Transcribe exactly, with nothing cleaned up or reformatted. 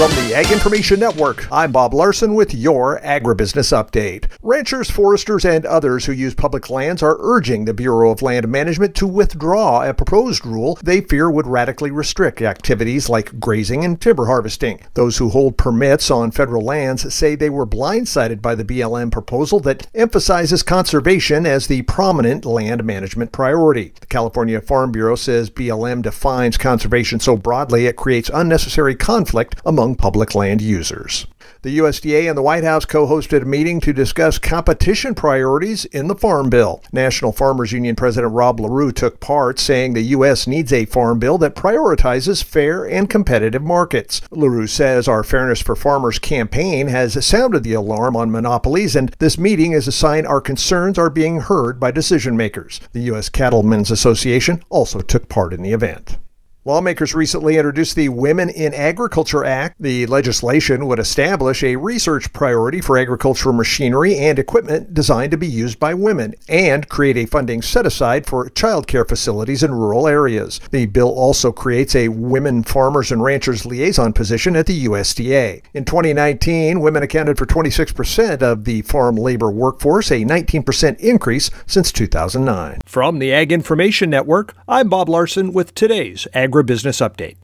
From the Ag Information Network, I'm Bob Larson with your Agribusiness Update. Ranchers, foresters, and others who use public lands are urging the Bureau of Land Management to withdraw a proposed rule they fear would radically restrict activities like grazing and timber harvesting. Those who hold permits on federal lands say they were blindsided by the B L M proposal that emphasizes conservation as the prominent land management priority. The California Farm Bureau says B L M defines conservation so broadly it creates unnecessary conflict among public land users. The U S D A and the White House co-hosted a meeting to discuss competition priorities in the Farm Bill. National Farmers Union President Rob LaRue took part, saying the U S needs a farm bill that prioritizes fair and competitive markets. LaRue says our Fairness for Farmers campaign has sounded the alarm on monopolies, and this meeting is a sign our concerns are being heard by decision makers. The U S Cattlemen's Association also took part in the event. Lawmakers recently introduced the Women in Agriculture Act. The legislation would establish a research priority for agricultural machinery and equipment designed to be used by women and create a funding set-aside for child care facilities in rural areas. The bill also creates a Women Farmers and Ranchers Liaison position at the U S D A. In twenty nineteen, women accounted for twenty-six percent of the farm labor workforce, a nineteen percent increase since two thousand nine. From the Ag Information Network, I'm Bob Larson with today's Agribusiness Business Update.